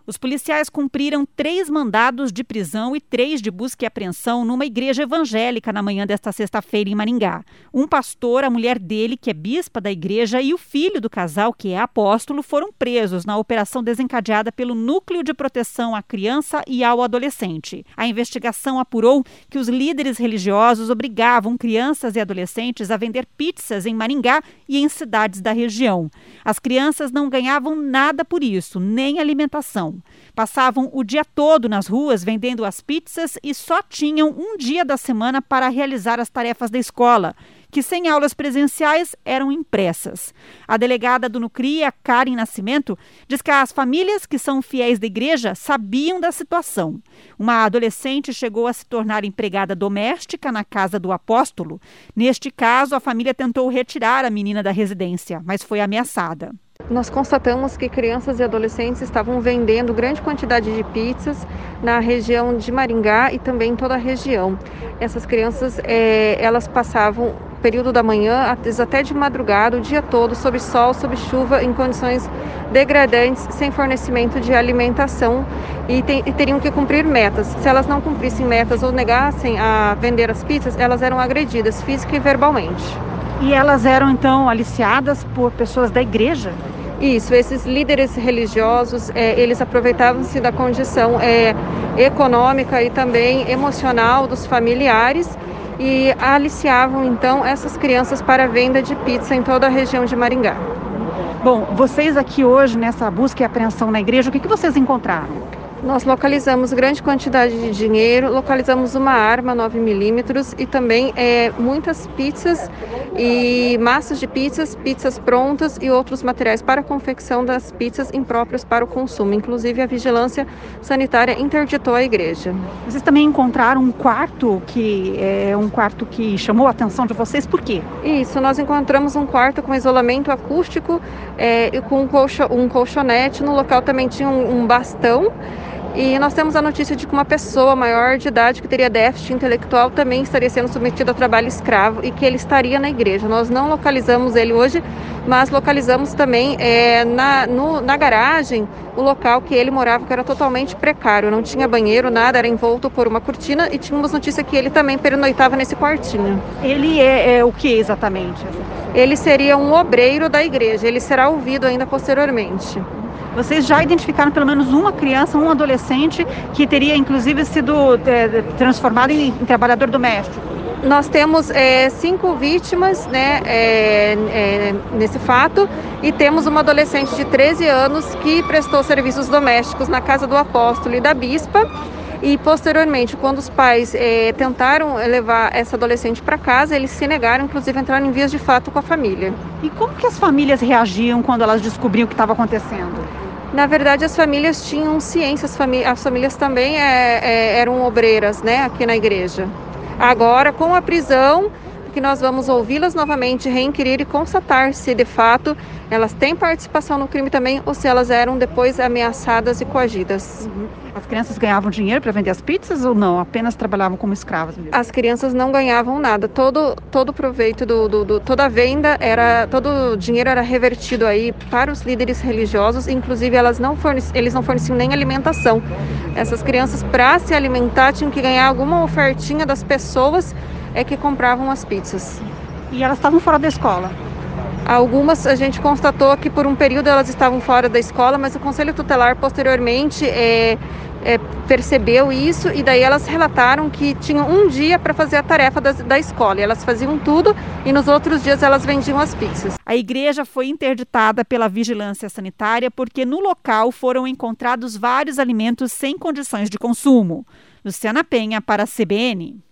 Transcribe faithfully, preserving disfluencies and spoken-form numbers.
Os policiais cumpriram três mandados de prisão e três de busca e apreensão numa igreja evangélica na manhã desta sexta-feira em Maringá. Um pastor, a mulher dele, que é bispa da igreja, e o filho do casal, que é apóstolo, foram presos na operação desencadeada pelo Núcleo de Proteção à Criança e ao Adolescente. A investigação apurou que os líderes religiosos obrigavam crianças e adolescentes a vender pizzas em Maringá e em cidades da região. As crianças não ganhavam nada por isso, nem alimentação. Passavam o dia todo nas ruas vendendo as pizzas e só tinham um dia da semana para realizar as tarefas da escola, que sem aulas presenciais eram impressas. A delegada do Nucria, Karen Nascimento, diz que as famílias que são fiéis da igreja sabiam da situação. Uma adolescente chegou a se tornar empregada doméstica na casa do apóstolo. Neste caso, a família tentou retirar a menina da residência, mas foi ameaçada. Nós constatamos que crianças e adolescentes estavam vendendo grande quantidade de pizzas na região de Maringá e também em toda a região. Essas crianças, é, elas passavam o período da manhã, até de madrugada, o dia todo, sob sol, sob chuva, em condições degradantes, sem fornecimento de alimentação e, tem, e teriam que cumprir metas. Se elas não cumprissem metas ou negassem a vender as pizzas, elas eram agredidas física e verbalmente. E elas eram, então, aliciadas por pessoas da igreja? Isso, esses líderes religiosos, é, eles aproveitavam-se da condição é, econômica e também emocional dos familiares e aliciavam, então, essas crianças para a venda de pizza em toda a região de Maringá. Bom, vocês aqui hoje, nessa busca e apreensão na igreja, o que, que vocês encontraram? Nós localizamos grande quantidade de dinheiro, localizamos uma arma nove milímetros e também é, muitas pizzas e massas de pizzas, pizzas prontas e outros materiais para a confecção das pizzas impróprios para o consumo. Inclusive, a vigilância sanitária interditou a igreja. Vocês também encontraram um quarto que é um quarto que chamou a atenção de vocês, por quê? Isso, nós encontramos um quarto com isolamento acústico é, e com um, colcho, um colchonete. No local também tinha um, um bastão. E nós temos a notícia de que uma pessoa maior de idade que teria déficit intelectual também estaria sendo submetida a trabalho escravo e que ele estaria na igreja. Nós não localizamos ele hoje, mas localizamos também é, na, no, na garagem o local que ele morava, que era totalmente precário. Não tinha banheiro, nada, era envolto por uma cortina e tínhamos notícia que ele também pernoitava nesse quartinho. Ele é, é o que exatamente? Ele seria um obreiro da igreja, ele será ouvido ainda posteriormente. Vocês já identificaram pelo menos uma criança, um adolescente que teria inclusive sido é, transformado em, em trabalhador doméstico? Nós temos é, cinco vítimas, né, é, é, nesse fato e temos uma adolescente de treze anos que prestou serviços domésticos na casa do apóstolo e da bispa. E posteriormente, quando os pais é, tentaram levar essa adolescente para casa, eles se negaram, inclusive entraram em vias de fato com a família. E como que as famílias reagiam quando elas descobriam o que estava acontecendo? Na verdade, as famílias tinham ciência, as, famí- as famílias também é, é, eram obreiras, né, aqui na igreja. Agora, com a prisão, que nós vamos ouvi-las novamente, reinquirir e constatar se de fato elas têm participação no crime também ou se elas eram depois ameaçadas e coagidas. Uhum. As crianças ganhavam dinheiro para vender as pizzas ou não? Apenas trabalhavam como escravas mesmo? As crianças não ganhavam nada. Todo todo proveito do, do, do toda a venda era todo o dinheiro era revertido aí para os líderes religiosos. Inclusive elas não fornec, eles não forneciam nem alimentação. Essas crianças, para se alimentar, tinham que ganhar alguma ofertinha das pessoas é que compravam as pizzas. E elas estavam fora da escola? Algumas a gente constatou que por um período elas estavam fora da escola, mas o Conselho Tutelar posteriormente é, é, percebeu isso e daí elas relataram que tinham um dia para fazer a tarefa da, da escola. E elas faziam tudo e nos outros dias elas vendiam as pizzas. A igreja foi interditada pela vigilância sanitária porque no local foram encontrados vários alimentos sem condições de consumo. Luciana Penha para a C B N.